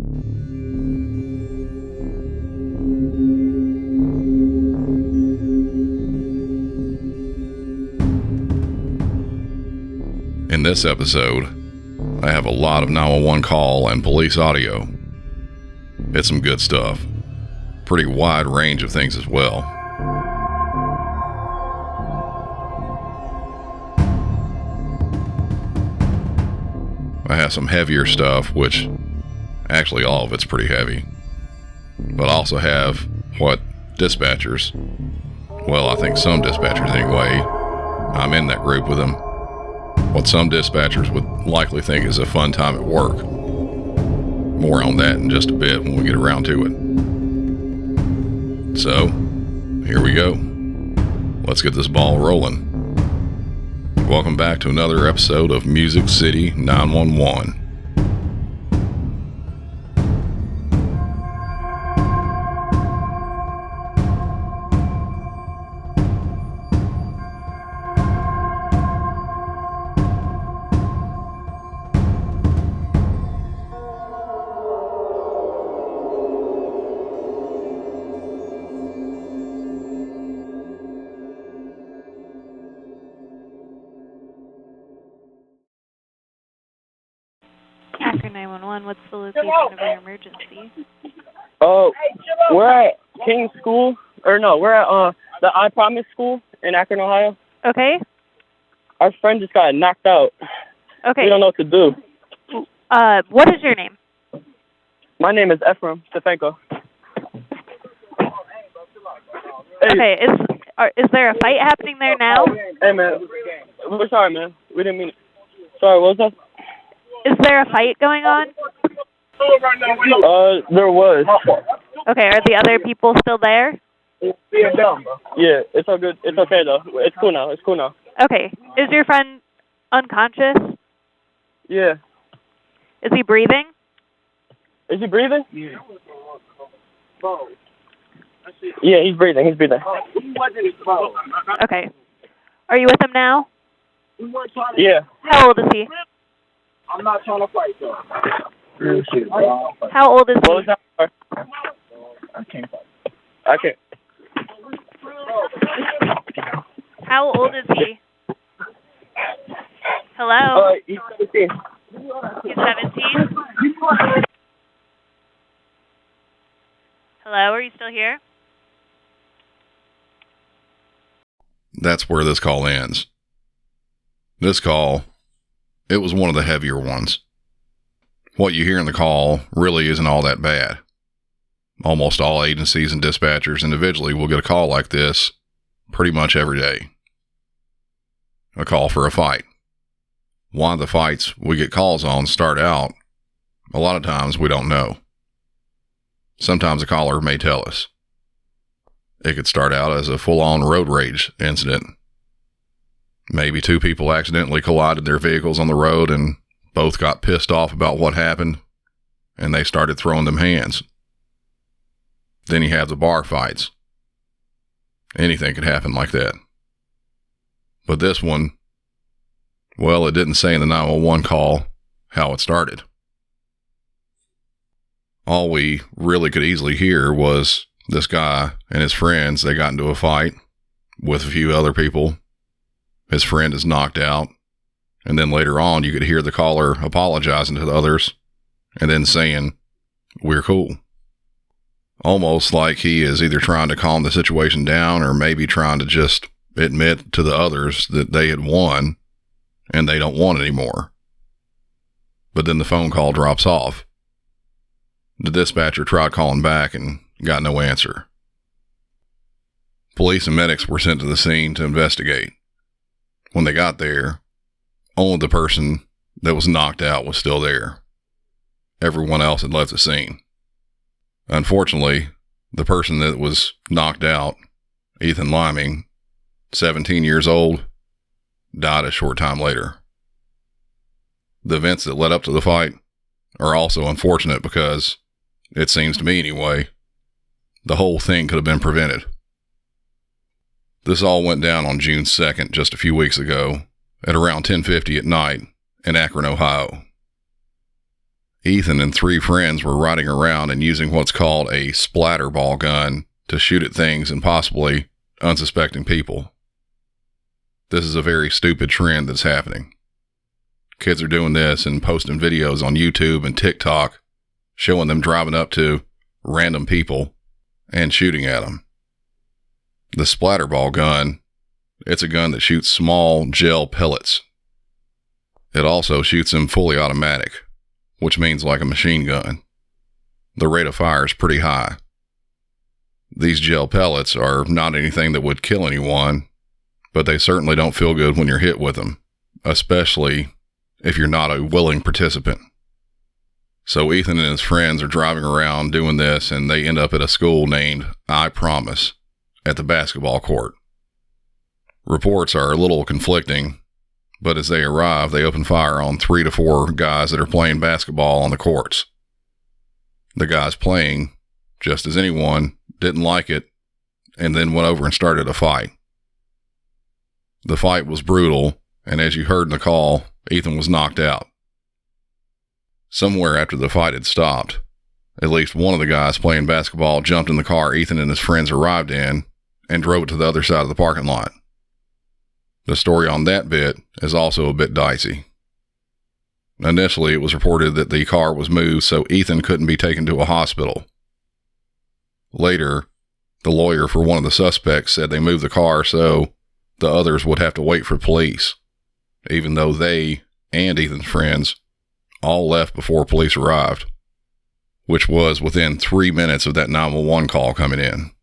In this episode, I have a lot of 911 call and police audio. It's some good stuff. Pretty wide range of things as well. I have some heavier stuff, which actually all of it's pretty heavy. But I also have what dispatchers, well, I think some dispatchers anyway, I'm in that group with them, what some dispatchers would likely think is a fun time at work. More on that in just a bit when we get around to it. So, here we go. Let's get this ball rolling. Welcome back to another episode of Music City 911. Akron 911, what's the location of your emergency? We're at King School, we're at the I Promise School in Akron, Ohio. Okay. Our friend just got knocked out. Okay. We don't know what to do. What is your name? My name is Ephraim Stefanko. Okay, is there a fight happening there now? Hey, man. We're sorry, man. We didn't mean it. Sorry, what was that? Is there a fight going on? There was. Okay, are the other people still there? Yeah, it's all good. It's okay, though. It's cool now. Okay. Is your friend unconscious? Yeah. Is he breathing? Is he breathing? Yeah. Yeah, he's breathing. Okay. Are you with him now? Yeah. How old is he? I'm not trying to fight, though. How old is he? What was that? I can't. How old is he? Hello? He's 17. He's 17? Hello, are you still here? That's where this call ends. This call, it was one of the heavier ones. What you hear in the call really isn't all that bad. Almost all agencies and dispatchers individually will get a call like this pretty much every day. A call for a fight. Why the fights we get calls on start out, a lot of times we don't know. Sometimes a caller may tell us. It could start out as a full-on road rage incident. Maybe two people accidentally collided their vehicles on the road and both got pissed off about what happened, and they started throwing them hands. Then you have the bar fights. Anything could happen like that. But this one, well, it didn't say in the 911 call how it started. All we really could easily hear was this guy and his friends, they got into a fight with a few other people. His friend is knocked out. And then later on, you could hear the caller apologizing to the others and then saying, "We're cool." Almost like he is either trying to calm the situation down or maybe trying to just admit to the others that they had won and they don't want anymore. But then the phone call drops off. The dispatcher tried calling back and got no answer. Police and medics were sent to the scene to investigate. When they got there, only the person that was knocked out was still there. Everyone else had left the scene. Unfortunately, the person that was knocked out, Ethan Liming, 17 years old, died a short time later. The events that led up to the fight are also unfortunate because, it seems to me anyway, the whole thing could have been prevented. This all went down on June 2nd, just a few weeks ago, at around 10:50 at night in Akron, Ohio. Ethan and 3 friends were riding around and using what's called a splatterball gun to shoot at things and possibly unsuspecting people. This is a very stupid trend that's happening. Kids are doing this and posting videos on YouTube and TikTok, showing them driving up to random people and shooting at them. The splatterball gun, it's a gun that shoots small gel pellets. It also shoots them fully automatic, which means like a machine gun. The rate of fire is pretty high. These gel pellets are not anything that would kill anyone, but they certainly don't feel good when you're hit with them, especially if you're not a willing participant. So Ethan and his friends are driving around doing this, and they end up at a school named I Promise at the basketball court. Reports are a little conflicting, but as they arrive, they open fire on 3 to 4 guys that are playing basketball on the courts. The guys playing, just as anyone, didn't like it, and then went over and started a fight. The fight was brutal, and as you heard in the call, Ethan was knocked out. Somewhere after the fight had stopped, at least one of the guys playing basketball jumped in the car Ethan and his friends arrived in and drove it to the other side of the parking lot. The story on that bit is also a bit dicey. Initially, it was reported that the car was moved so Ethan couldn't be taken to a hospital. Later, the lawyer for one of the suspects said they moved the car so the others would have to wait for police, even though they and Ethan's friends all left before police arrived, which was within 3 minutes of that 911 call coming in.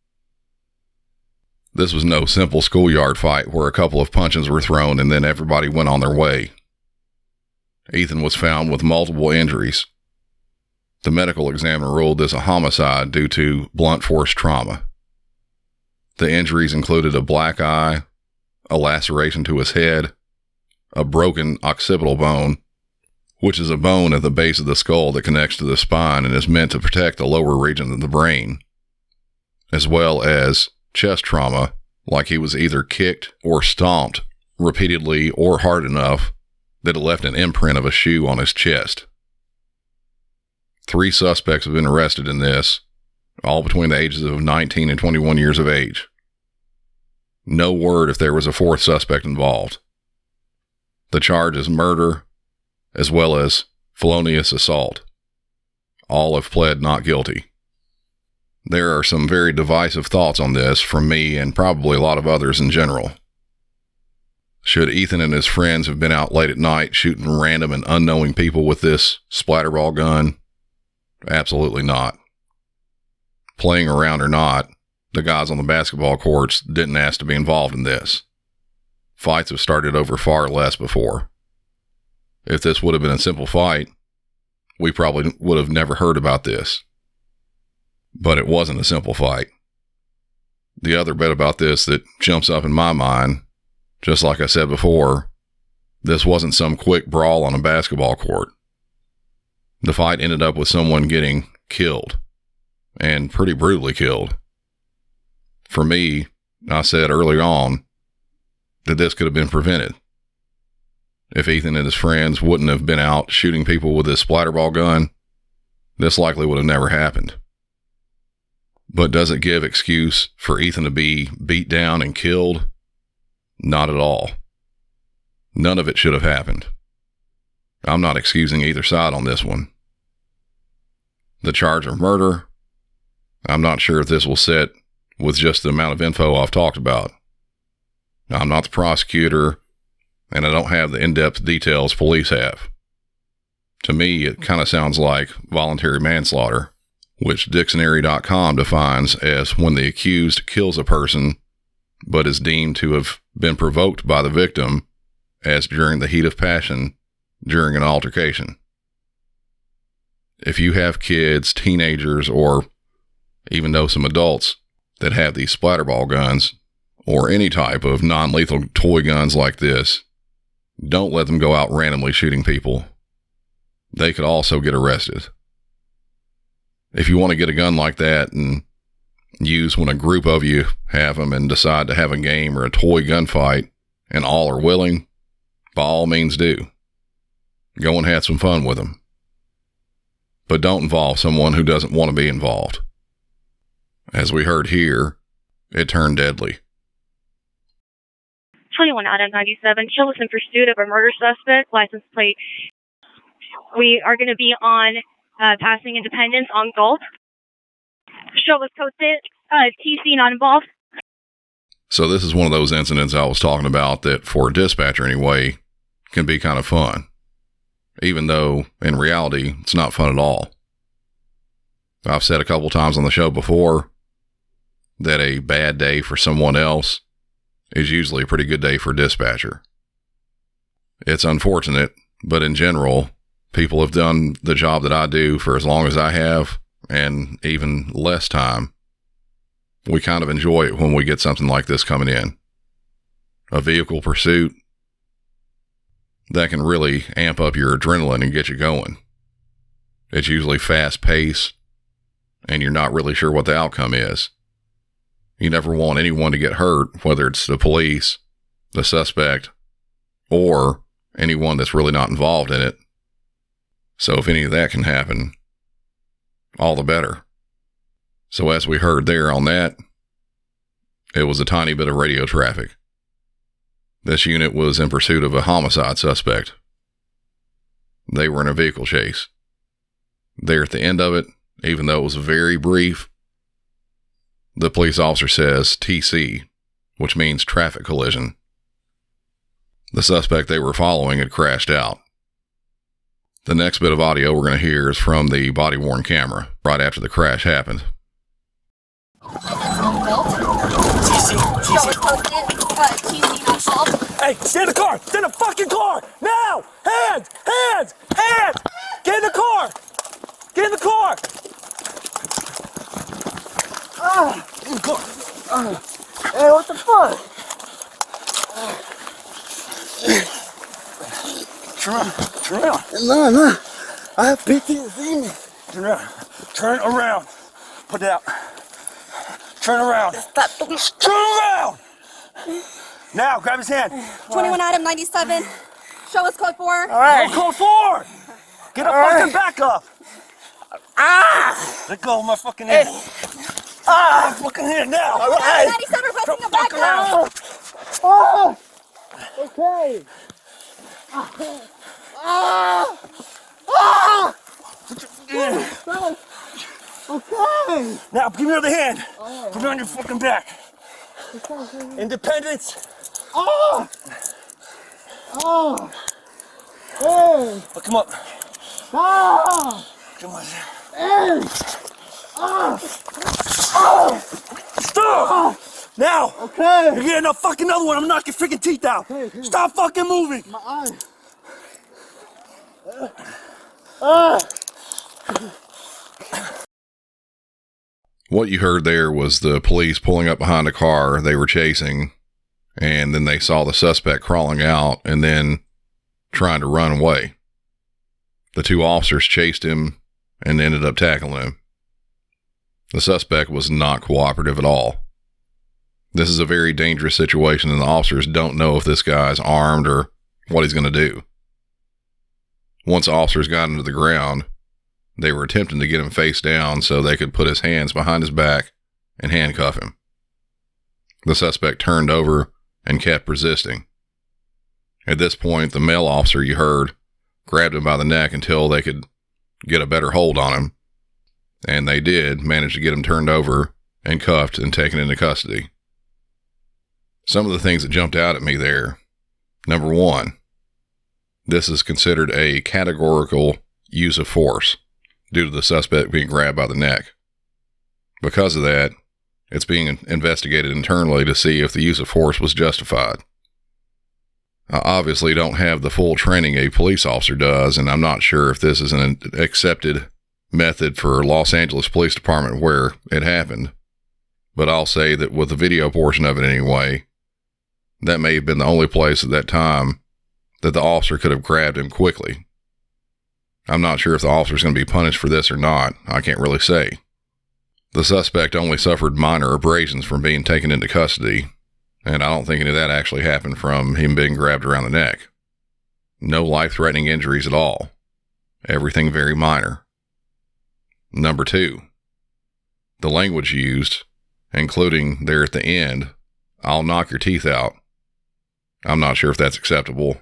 This was no simple schoolyard fight where a couple of punches were thrown and then everybody went on their way. Ethan was found with multiple injuries. The medical examiner ruled this a homicide due to blunt force trauma. The injuries included a black eye, a laceration to his head, a broken occipital bone, which is a bone at the base of the skull that connects to the spine and is meant to protect the lower region of the brain, as well as chest trauma, like he was either kicked or stomped repeatedly or hard enough that it left an imprint of a shoe on his chest. 3 suspects have been arrested in this, all between the ages of 19 and 21 years of age. No word if there was a 4th suspect involved. The charge is murder, as well as felonious assault. All have pled not guilty. There are some very divisive thoughts on this from me and probably a lot of others in general. Should Ethan and his friends have been out late at night shooting random and unknowing people with this splatterball gun? Absolutely not. Playing around or not, the guys on the basketball courts didn't ask to be involved in this. Fights have started over far less before. If this would have been a simple fight, we probably would have never heard about this. But it wasn't a simple fight. The other bit about this that jumps up in my mind, just like I said before, this wasn't some quick brawl on a basketball court. The fight ended up with someone getting killed, and pretty brutally killed. For me, I said early on that this could have been prevented. If Ethan and his friends wouldn't have been out shooting people with this splatterball gun, this likely would have never happened. But does it give excuse for Ethan to be beat down and killed? Not at all. None of it should have happened. I'm not excusing either side on this one. The charge of murder, I'm not sure if this will sit with just the amount of info I've talked about. Now, I'm not the prosecutor, and I don't have the in-depth details police have. To me, it kind of sounds like voluntary manslaughter, which dictionary.com defines as when the accused kills a person, but is deemed to have been provoked by the victim as during the heat of passion during an altercation. If you have kids, teenagers, or even know some adults that have these splatterball guns or any type of non-lethal toy guns like this, don't let them go out randomly shooting people. They could also get arrested. If you want to get a gun like that and use when a group of you have them and decide to have a game or a toy gunfight and all are willing, by all means do. Go and have some fun with them. but don't involve someone who doesn't want to be involved. As we heard here, it turned deadly. 21 out of 97. Show was in pursuit of a murder suspect. License plate. We are going to be on passing Independence on Gulf. Show was posted. TC not involved. So this is one of those incidents I was talking about that, for a dispatcher anyway, can be kind of fun. Even though, in reality, it's not fun at all. I've said a couple times on the show before that a bad day for someone else is usually a pretty good day for a dispatcher. It's unfortunate, but in general, people have done the job that I do for as long as I have, and even less time. We kind of enjoy it when we get something like this coming in. A vehicle pursuit that can really amp up your adrenaline and get you going. It's usually fast paced, and you're not really sure what the outcome is. You never want anyone to get hurt, whether it's the police, the suspect, or anyone that's really not involved in it. So if any of that can happen, all the better. So as we heard there on that, it was a tiny bit of radio traffic. This unit was in pursuit of a homicide suspect. They were in a vehicle chase. There at the end of it, even though it was very brief, the police officer says TC, which means traffic collision. The suspect they were following had crashed out. The next bit of audio we're going to hear is from the body-worn camera right after the crash happened. Hey, stay in the car! Stay in the fucking car! Now! Hands! Hands! Hands! Get in the car! Get in the car! In the car! Hey, what the fuck? Turn around. No. I have PTSD, man. Turn around. Turn around. Put it out. Turn around. Turn around! Now, grab his hand. 21 Adam 97. Show us code 4. All right. No, code 4! Get a fucking back up. Let go of my fucking hand. My fucking hand now. All right. 97 requesting a back up. Okay. Okay. Now, give me the other hand. Put me on your fucking back. Independence. Oh, come up. Come on. Stop! Now! Okay! You're getting a fucking another one, I'm gonna knock your freaking teeth out! Okay. Stop fucking moving! My eye! What you heard there was the police pulling up behind a car they were chasing, and then they saw the suspect crawling out and then trying to run away. The two officers chased him and ended up tackling him. The suspect was not cooperative at all. This is a very dangerous situation, and the officers don't know if this guy's armed or what he's going to do. Once officers got him to the ground, they were attempting to get him face down so they could put his hands behind his back and handcuff him. The suspect turned over and kept resisting. At this point, the male officer you heard grabbed him by the neck until they could get a better hold on him, and they did manage to get him turned over and cuffed and taken into custody. Some of the things that jumped out at me there. Number one, this is considered a categorical use of force due to the suspect being grabbed by the neck. Because of that, it's being investigated internally to see if the use of force was justified. I obviously don't have the full training a police officer does, and I'm not sure if this is an accepted method for Los Angeles Police Department where it happened. But I'll say that with the video portion of it anyway, that may have been the only place at that time that the officer could have grabbed him quickly. I'm not sure if the officer's going to be punished for this or not. I can't really say. The suspect only suffered minor abrasions from being taken into custody, and I don't think any of that actually happened from him being grabbed around the neck. No life-threatening injuries at all. Everything very minor. Number 2, the language used, including there at the end, "I'll knock your teeth out." I'm not sure if that's acceptable.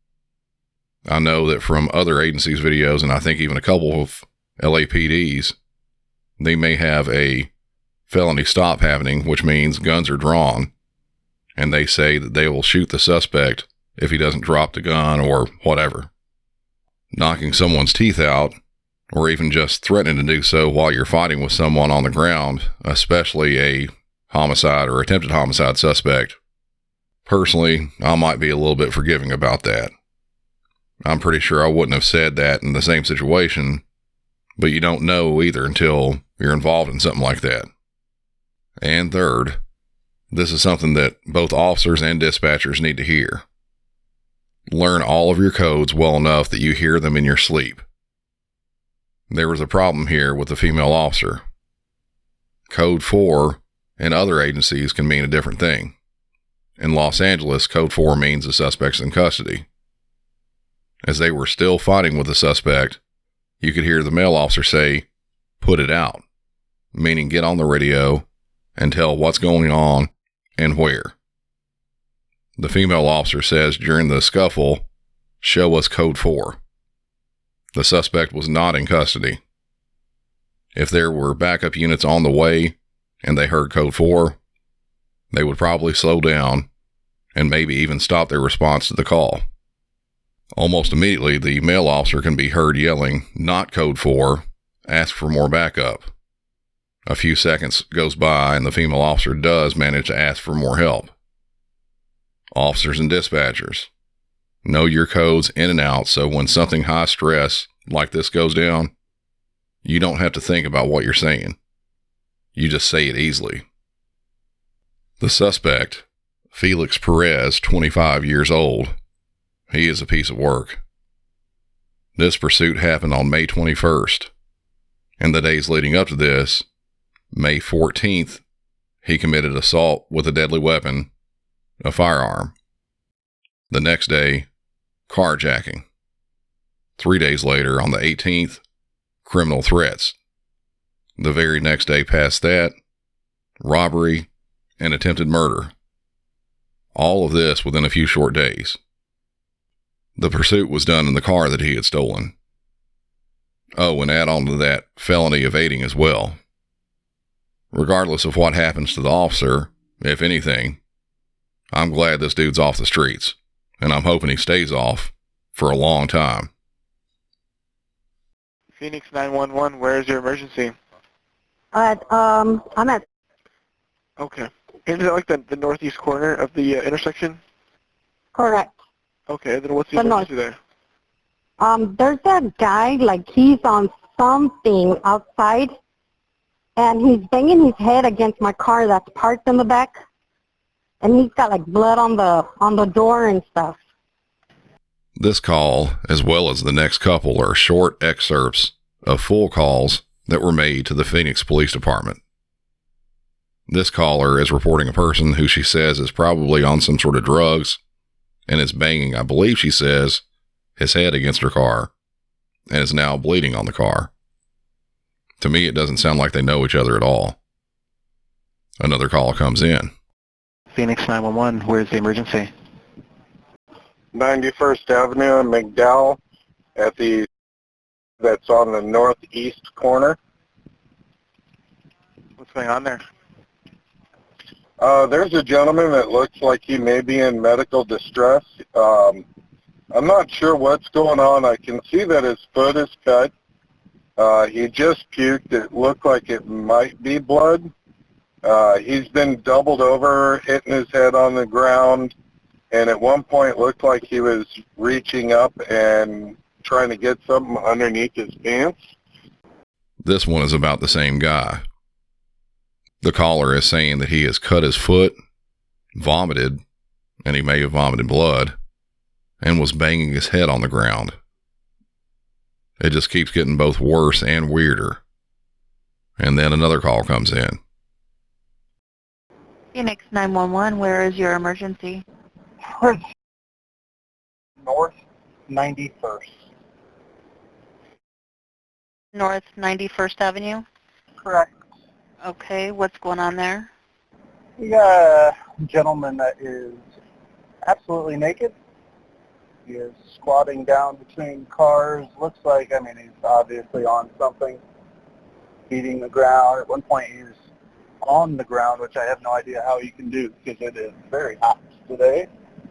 I know that from other agencies' videos, and I think even a couple of LAPDs, they may have a felony stop happening, which means guns are drawn, and they say that they will shoot the suspect if he doesn't drop the gun or whatever. Knocking someone's teeth out, or even just threatening to do so while you're fighting with someone on the ground, especially a homicide or attempted homicide suspect, personally, I might be a little bit forgiving about that. I'm pretty sure I wouldn't have said that in the same situation, but you don't know either until you're involved in something like that. And third, this is something that both officers and dispatchers need to hear. Learn all of your codes well enough that you hear them in your sleep. There was a problem here with the female officer. Code 4 in other agencies can mean a different thing. In Los Angeles, Code 4 means the suspect's in custody. As they were still fighting with the suspect, you could hear the male officer say, "Put it out," meaning get on the radio and tell what's going on and where. The female officer says during the scuffle, "Show us Code 4. The suspect was not in custody. If there were backup units on the way and they heard Code 4, they would probably slow down and maybe even stop their response to the call. Almost immediately, the male officer can be heard yelling, "Not Code 4, ask for more backup." A few seconds goes by and the female officer does manage to ask for more help. Officers and dispatchers, know your codes in and out, so when something high stress like this goes down, you don't have to think about what you're saying. You just say it easily. The suspect, Felix Perez, 25 years old, he is a piece of work. This pursuit happened on May 21st, and the days leading up to this, May 14th, he committed assault with a deadly weapon, a firearm. The next day, carjacking. 3 days later, on the 18th, criminal threats. The very next day past that, robbery and attempted murder. All of this within a few short days. The pursuit was done in the car that he had stolen. Oh, and add on to that felony evading as well. Regardless of what happens to the officer, if anything, I'm glad this dude's off the streets, and I'm hoping he stays off for a long time. Phoenix 911, where is your emergency? I'm at Okay. Is it like the northeast corner of the intersection? correct. Okay, then what's the The emergency there? There's a guy, like he's on something outside, and he's banging his head against my car that's parked in the back, and he's got like blood on the door and stuff. This call, as well as the next couple, are short excerpts of full calls that were made to the Phoenix Police Department. This caller is reporting a person who she says is probably on some sort of drugs and is banging, I believe she says, his head against her car and is now bleeding on the car. To me, it doesn't sound like they know each other at all. Another call comes in. Phoenix 911, where's the emergency? 91st Avenue and McDowell that's on the northeast corner. What's going on there? There's a gentleman that looks like he may be in medical distress. I'm not sure what's going on. I can see that his foot is cut. He just puked. It looked like it might be blood. He's been doubled over, hitting his head on the ground, and at one point looked like he was reaching up and trying to get something underneath his pants. This one is about the same guy. The caller is saying that he has cut his foot, vomited, and he may have vomited blood, and was banging his head on the ground. It just keeps getting both worse and weirder. And then another call comes in. Phoenix 911, where is your emergency? North 91st. North 91st Avenue? Correct. Okay, what's going on there? We got a gentleman that is absolutely naked. He is squatting down between cars. Looks like, he's obviously on something, beating the ground. At one point he was on the ground, which I have no idea how you can do because it is very hot today.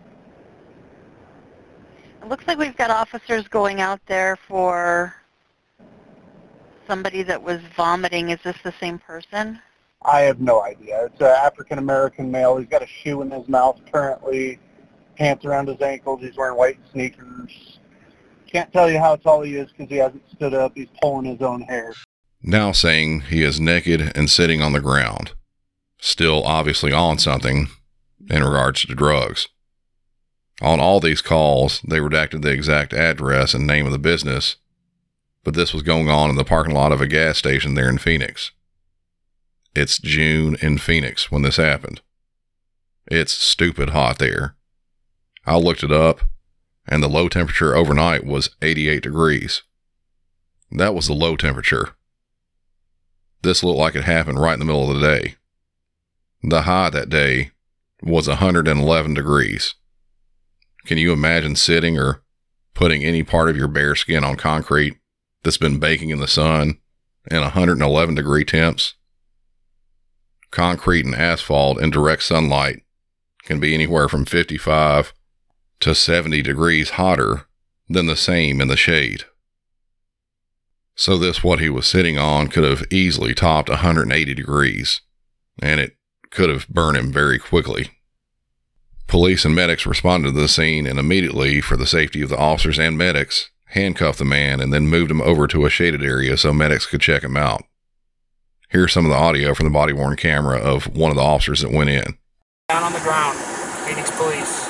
It looks like we've got officers going out there for somebody that was vomiting. Is this the same person? I have no idea. It's an African-American male. He's got a shoe in his mouth currently, pants around his ankles. He's wearing white sneakers. Can't tell you how tall he is because he hasn't stood up. He's pulling his own hair. Now saying he is naked and sitting on the ground, still obviously on something in regards to drugs. On all these calls, they redacted the exact address and name of the business, but this was going on in the parking lot of a gas station there in Phoenix. It's June in Phoenix when this happened. It's stupid hot there. I looked it up, and the low temperature overnight was 88 degrees. That was the low temperature. This looked like it happened right in the middle of the day. The high that day was 111 degrees. Can you imagine sitting or putting any part of your bare skin on concrete that's been baking in the sun in 111 degree temps? Concrete and asphalt in direct sunlight can be anywhere from 55 to 70 degrees hotter than the same in the shade. So this, what he was sitting on, could have easily topped 180 degrees, and it could have burned him very quickly. Police and medics responded to the scene and immediately, for the safety of the officers and medics, handcuffed the man and then moved him over to a shaded area so medics could check him out. Here's some of the audio from the body-worn camera of one of the officers that went in. Down on the ground, Phoenix Police.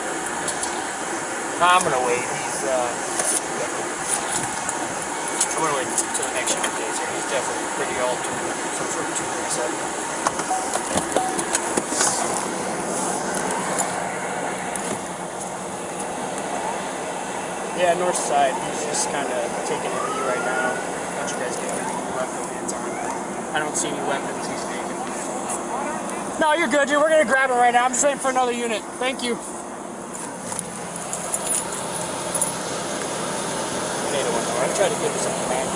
I'm gonna wait. I'm gonna wait until the next few days here. He's definitely pretty old. Some sort of 237. Yeah, north side. He's just kind of taking a knee right now. Don't you guys get anything left no hands on? I don't see any weapons. He's naked. No, you're good, dude. We're gonna grab him right now. I'm just waiting for another unit. Thank you. I try to give us some back.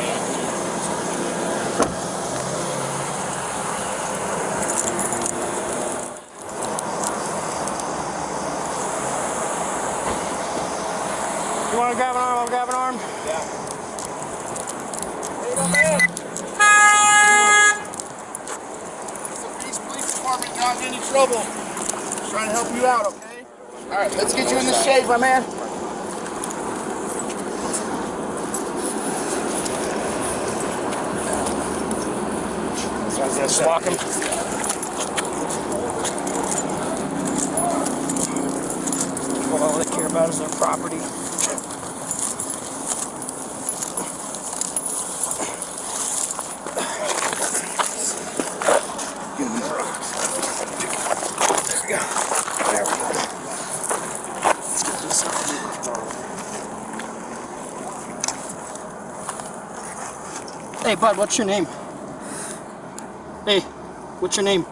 You want to grab an arm? I'll grab an arm. Yeah. Hey, no man. The Phoenix Police Department not in any trouble. Just trying to help you out, okay? All right, let's get you in the shade, my man. Just walk him. Well, all they care about is their property. Give them the rocks. There we go. There we go. Let's get this up. Hey, bud, what's your name? Hey, what's your name?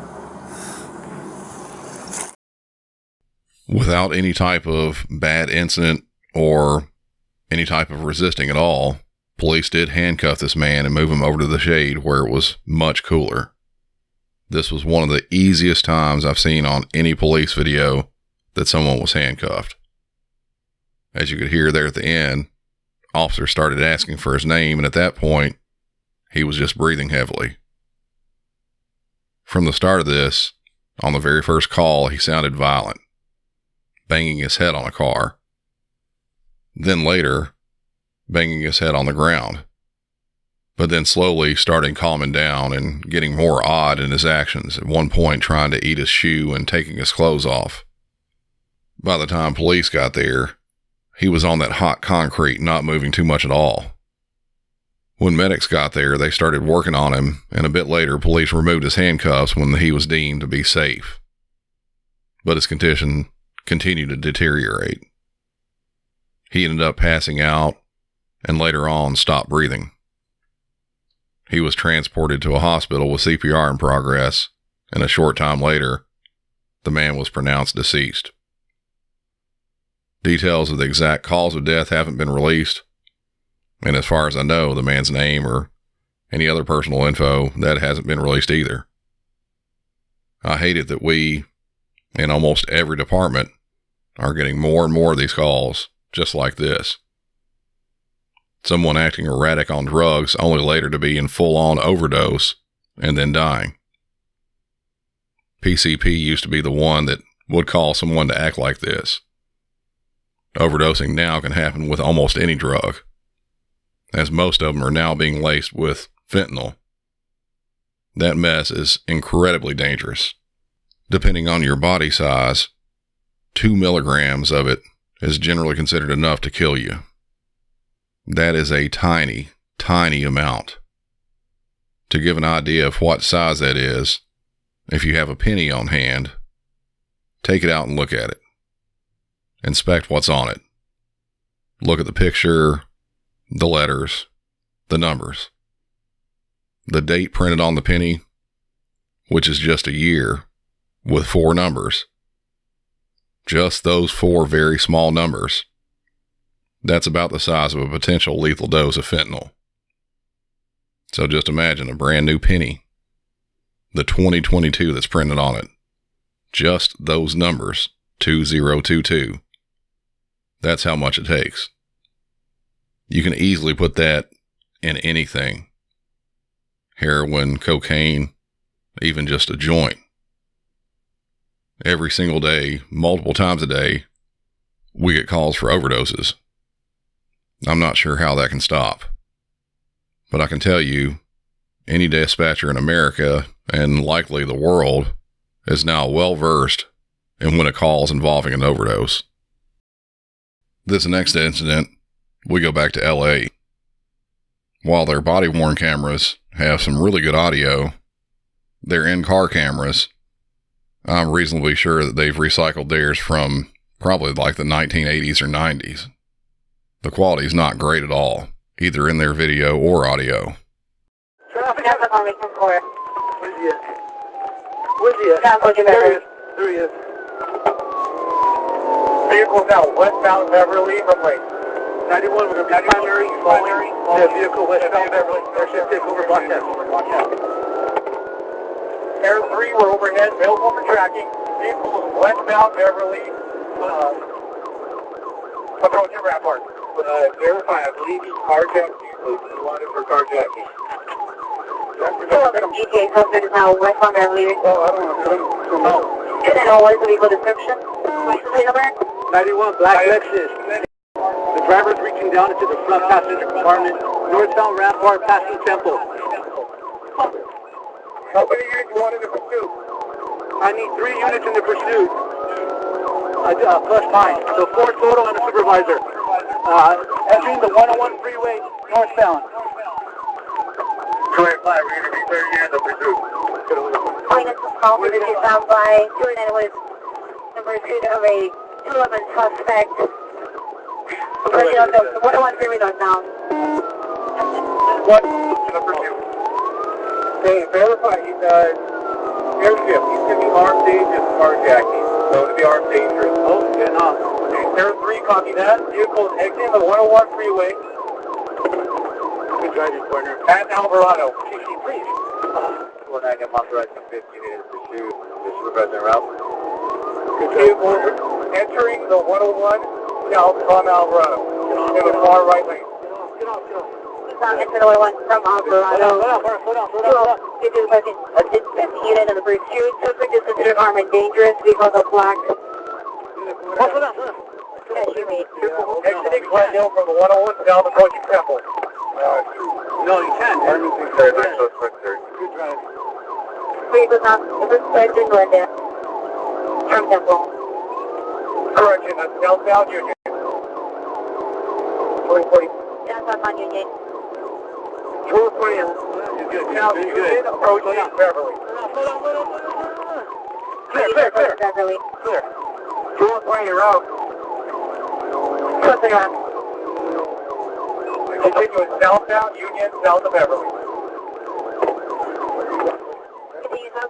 Without any type of bad incident or any type of resisting at all, police did handcuff this man and move him over to the shade where it was much cooler. This was one of the easiest times I've seen on any police video that someone was handcuffed. As you could hear there at the end, officer started asking for his name, and at that point, he was just breathing heavily. From the start of this, on the very first call, he sounded violent, banging his head on a car. Then later, banging his head on the ground, but then slowly starting calming down and getting more odd in his actions, at one point trying to eat his shoe and taking his clothes off. By the time police got there, he was on that hot concrete, not moving too much at all. When medics got there, they started working on him, and a bit later, police removed his handcuffs when he was deemed to be safe. But his condition continued to deteriorate. He ended up passing out, and later on stopped breathing. He was transported to a hospital with CPR in progress, and a short time later, the man was pronounced deceased. Details of the exact cause of death haven't been released, and as far as I know, the man's name or any other personal info, that hasn't been released either. I hate it that we, in almost every department, are getting more and more of these calls, just like this. Someone acting erratic on drugs, only later to be in full-on overdose and then dying. PCP used to be the one that would call someone to act like this. Overdosing now can happen with almost any drug, as most of them are now being laced with fentanyl. That mess is incredibly dangerous. Depending on your body size, 2 milligrams of it is generally considered enough to kill you. That is a tiny, tiny amount. To give an idea of what size that is, if you have a penny on hand, take it out and look at it. Inspect what's on it. Look at the picture, the letters, the numbers. The date printed on the penny, which is just a year, with 4 numbers. Just those 4 very small numbers. That's about the size of a potential lethal dose of fentanyl. So just imagine a brand new penny, the 2022 that's printed on it. Just those numbers, 2022. That's how much it takes. You can easily put that in anything. Heroin, cocaine, even just a joint. Every single day, multiple times a day, we get calls for overdoses. I'm not sure how that can stop. But I can tell you, any dispatcher in America, and likely the world, is now well versed in when a call is involving an overdose. This next incident, we go back to LA. While their body-worn cameras have some really good audio, their in-car cameras, I'm reasonably sure that they've recycled theirs from probably like the 1980s or 90s. The quality is not great at all, either in their video or audio. Where's he at? There he is. Vehicle now westbound Beverly from Lake. 91, we're going to be primary. Yeah, vehicle westbound Beverly. There should take over block 10. Air 3, we're overhead, available for tracking. Vehicle westbound Beverly. Approaching Rampart. Verify, I believe he's carjacked you, so he wanted for carjacking. GTA something is now westbound Beverly. Oh, I don't know. And then what is the vehicle description? License plate number? 91, black Lexus. The driver's reaching down into the front passenger compartment. Northbound Rampart, passing Temple. How many units you want in the pursuit? I need 3 units in the pursuit. Plus mine. So 4 total and a supervisor. Entering the 101 freeway northbound. We're going to be 30 in the pursuit. Witness was called for the found by 209 with the pursuit of a 211 suspect. Approaching on the 101 freeway northbound. What in the pursuit? They verify he's airship. He's going to be armed dangerous carjacking. So to be armed dangerous. Oh, shit, huh? Air 3, copy that. Vehicle is exiting the 101 freeway. Good driving partner. At Alvarado. CC, please. 109, I'm authorized to 50 minutes to shoot. The supervisor route. Vehicle entering the 101 south from Alvarado. In the far right lane. Get off. Enter the 101 from Alvarado. Slow down. It's 50 unit of the pursuit. Suspect is considered armed and dangerous. Vehicle is black. Slow down. Exiting Glendale from the 101 down approaching Temple. No, you can't. Good drive. Vehicle not suspect in Glendale. From Temple. Correction, that's southbound Union. 2040. Southbound Union. 420. Now, Union approaching Beverly. Clear. Beverly. Clear. 420 route. Closing on. Continuing southbound Union, south of Beverly.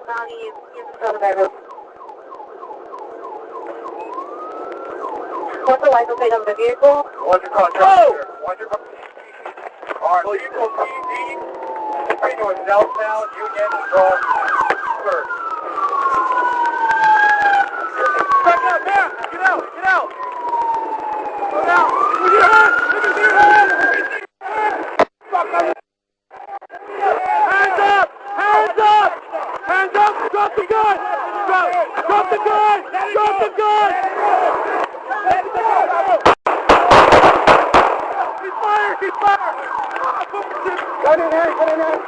What's the license plate of the vehicle? What's your contact? What's your Alright, well, you go PD, between North Southbound, Union, and Cross, first. Back up, man! Get out! Get out! Go down! With your hand! Let me see your hand! Hands up! Hands up! Hands up! Drop the gun! Drop the gun! Drop the gun! He's fired! He's fired! Gun in hand! Gun in hand!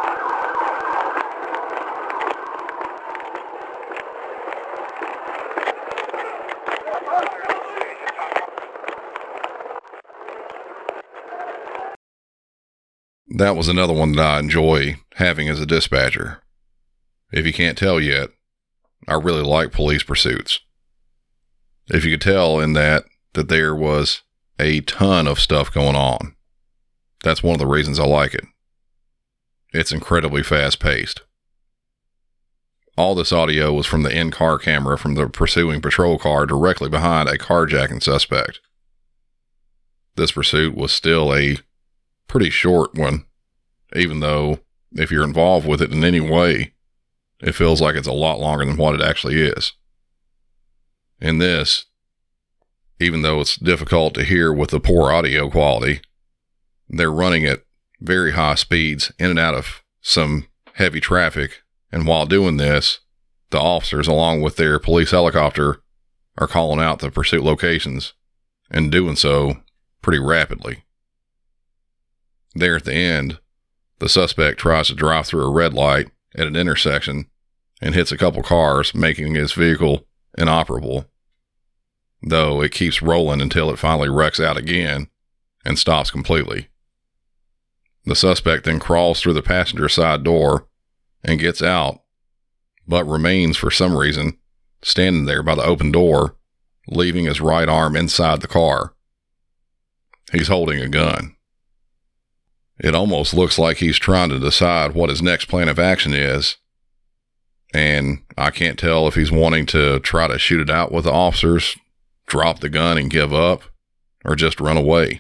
That was another one that I enjoy having as a dispatcher. If you can't tell yet, I really like police pursuits. If you could tell in that there was a ton of stuff going on. That's one of the reasons I like it. It's incredibly fast-paced. All this audio was from the in-car camera from the pursuing patrol car directly behind a carjacking suspect. This pursuit was still a pretty short one, even though if you're involved with it in any way, it feels like it's a lot longer than what it actually is. In this, even though it's difficult to hear with the poor audio quality, they're running at very high speeds in and out of some heavy traffic, and while doing this, the officers, along with their police helicopter, are calling out the pursuit locations, and doing so pretty rapidly. There at the end, the suspect tries to drive through a red light at an intersection and hits a couple cars, making his vehicle inoperable, though it keeps rolling until it finally wrecks out again and stops completely. The suspect then crawls through the passenger side door and gets out, but remains for some reason standing there by the open door, leaving his right arm inside the car. He's holding a gun. It almost looks like he's trying to decide what his next plan of action is, and I can't tell if he's wanting to try to shoot it out with the officers, drop the gun and give up, or just run away.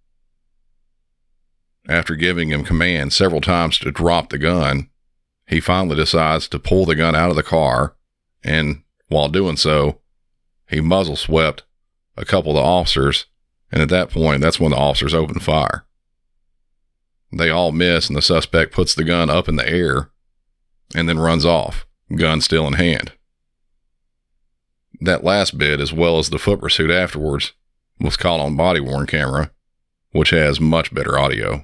After giving him command several times to drop the gun, he finally decides to pull the gun out of the car, and while doing so, he muzzle swept a couple of the officers, and at that point, that's when the officers open fire. They all miss, and the suspect puts the gun up in the air and then runs off, gun still in hand. That last bit, as well as the foot pursuit afterwards, was caught on body-worn camera, which has much better audio.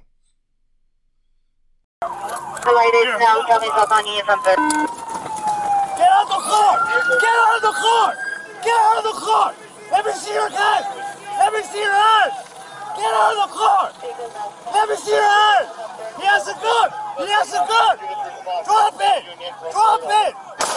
Ladies, now tell me something on you something. Get out of the car! Get out of the car! Get out of the car! Let me see your hand! Let me see your hand! Get out of the car! Let me see your hand! He has a gun! He has a gun! Drop it! Drop it!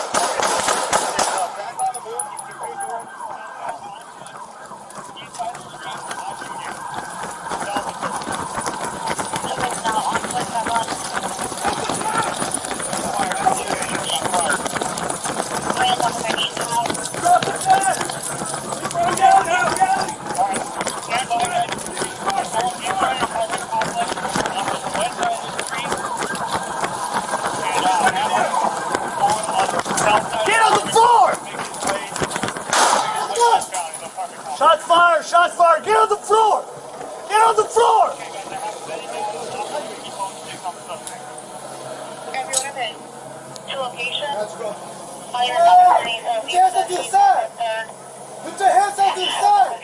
Shots fired! Shots fired! Get on the floor! Get on the floor! Two locations. Let's go. Fire Put your hands out to the side! Put your hands out to the side!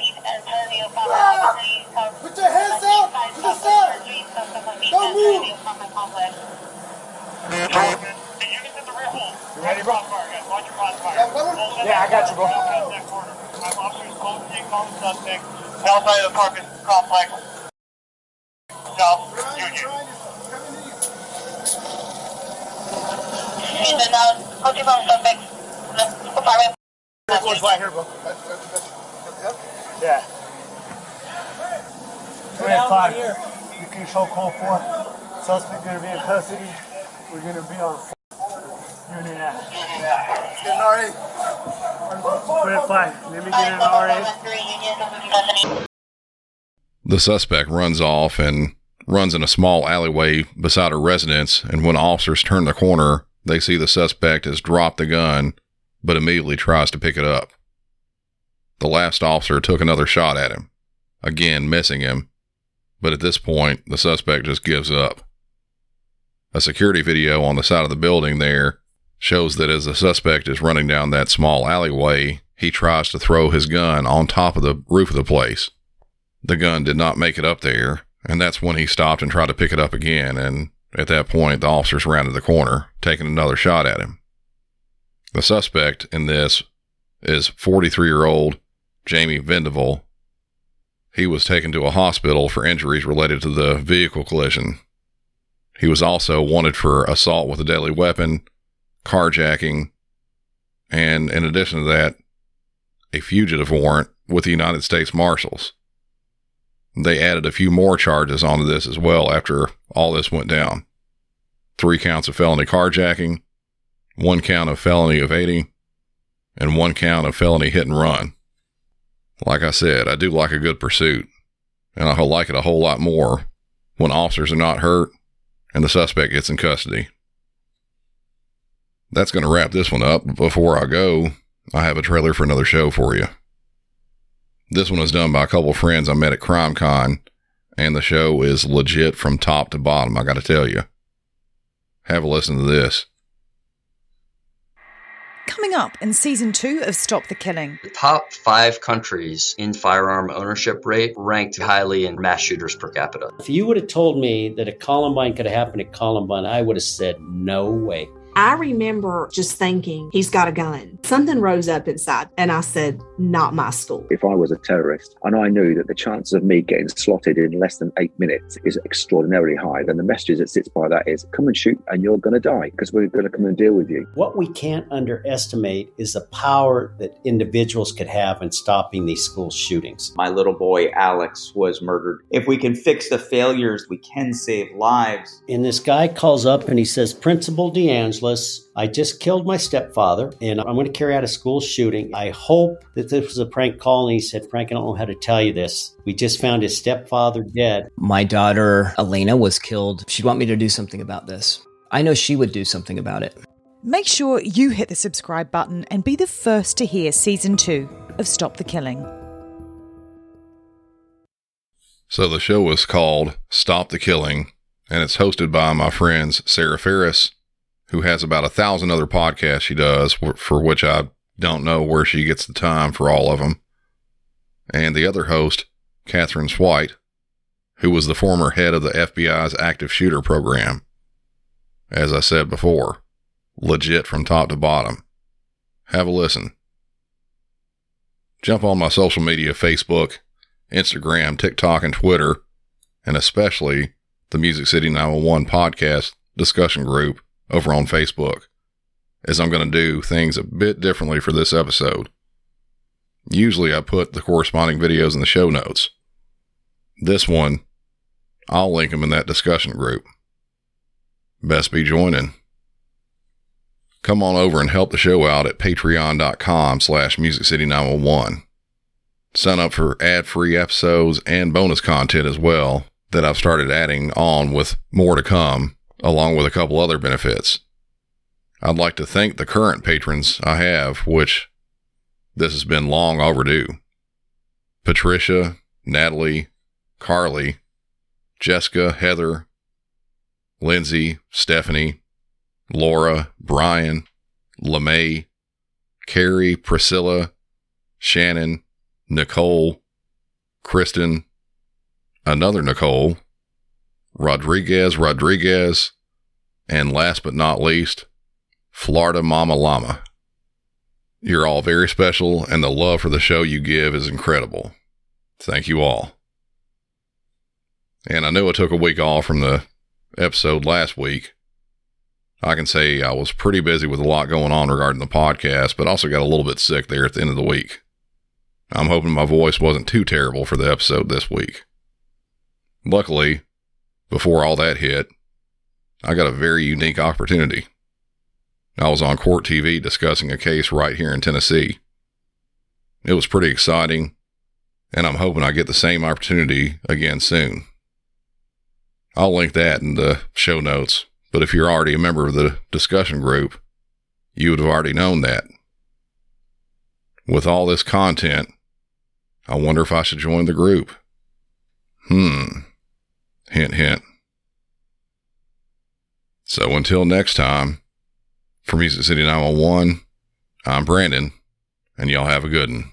Put your hands out to the side! Don't move! You ready, bro? Watch your crossfire. Yeah, I got you, bro. Officers close the suspect. South side of the apartment complex. South Union. Hold your phone, suspect. Apartment. It's right here, bro. Yeah. 3-5. You can show call 4. Suspect gonna be in custody. We're gonna be on. Doing it now. Yeah. Get an RA. Put it fine. Let me get an RA. The suspect runs off and runs in a small alleyway beside her residence, and when officers turn the corner, they see the suspect has dropped the gun, but immediately tries to pick it up. The last officer took another shot at him, again missing him, but at this point, the suspect just gives up. A security video on the side of the building there shows that as the suspect is running down that small alleyway, he tries to throw his gun on top of the roof of the place. The gun did not make it up there, and that's when he stopped and tried to pick it up again, and at that point, the officers rounded the corner, taking another shot at him. The suspect in this is 43-year-old Jamie Vendavel. He was taken to a hospital for injuries related to the vehicle collision. He was also wanted for assault with a deadly weapon, carjacking, and in addition to that, a fugitive warrant with the United States Marshals. They added a few more charges onto this as well after all this went down. 3 counts of felony carjacking, 1 count of felony evading, and 1 count of felony hit and run. Like I said, I do like a good pursuit, and I like it a whole lot more when officers are not hurt and the suspect gets in custody. That's going to wrap this one up. Before I go, I have a trailer for another show for you. This one was done by a couple of friends I met at CrimeCon, and the show is legit from top to bottom, I got to tell you. Have a listen to this. Coming up in Season 2 of Stop the Killing. The top 5 countries in firearm ownership rate ranked highly in mass shooters per capita. If you would have told me that a Columbine could have happened at Columbine, I would have said, no way. I remember just thinking, he's got a gun. Something rose up inside, and I said, not my school. If I was a terrorist and I knew that the chances of me getting slotted in less than 8 minutes is extraordinarily high, then the message that sits by that is, come and shoot and you're going to die because we're going to come and deal with you. What we can't underestimate is the power that individuals could have in stopping these school shootings. My little boy, Alex, was murdered. If we can fix the failures, we can save lives. And this guy calls up and he says, Principal DeAngelis, I just killed my stepfather and I'm going to carry out a school shooting. I hope that this was a prank call. And he said, Frank, I don't know how to tell you this. We just found his stepfather dead. My daughter, Elena, was killed. She'd want me to do something about this. I know she would do something about it. Make sure you hit the subscribe button and be the first to hear Season 2 of Stop the Killing. So the show is called Stop the Killing, and it's hosted by my friends Sarah Ferris, who has about 1,000 other podcasts she does, for which I don't know where she gets the time for all of them. And the other host, Catherine Swite, who was the former head of the FBI's active shooter program. As I said before, legit from top to bottom. Have a listen. Jump on my social media, Facebook, Instagram, TikTok, and Twitter, and especially the Music City 911 podcast discussion group over on Facebook, as I'm going to do things a bit differently for this episode. Usually I put the corresponding videos in the show notes. This one, I'll link them in that discussion group. Best be joining. Come on over and help the show out at patreon.com/MusicCity911. Sign up for ad-free episodes and bonus content as well that I've started adding on with more to come, along with a couple other benefits. I'd like to thank the current patrons I have, which this has been long overdue. Patricia, Natalie, Carly, Jessica, Heather, Lindsay, Stephanie, Laura, Brian, LeMay, Carrie, Priscilla, Shannon, Nicole, Kristen, another Nicole, Rodriguez, and last but not least, Florida Mama Llama. You're all very special, and the love for the show you give is incredible. Thank you all. And I know I took a week off from the episode last week. I can say I was pretty busy with a lot going on regarding the podcast, but also got a little bit sick there at the end of the week. I'm hoping my voice wasn't too terrible for the episode this week. Luckily, before all that hit, I got a very unique opportunity. I was on court TV discussing a case right here in Tennessee. It was pretty exciting, and I'm hoping I get the same opportunity again soon. I'll link that in the show notes, but if you're already a member of the discussion group, you would have already known that. With all this content, I wonder if I should join the group. Hint, hint. So until next time, for Music City 911, I'm Brandon, and y'all have a good one.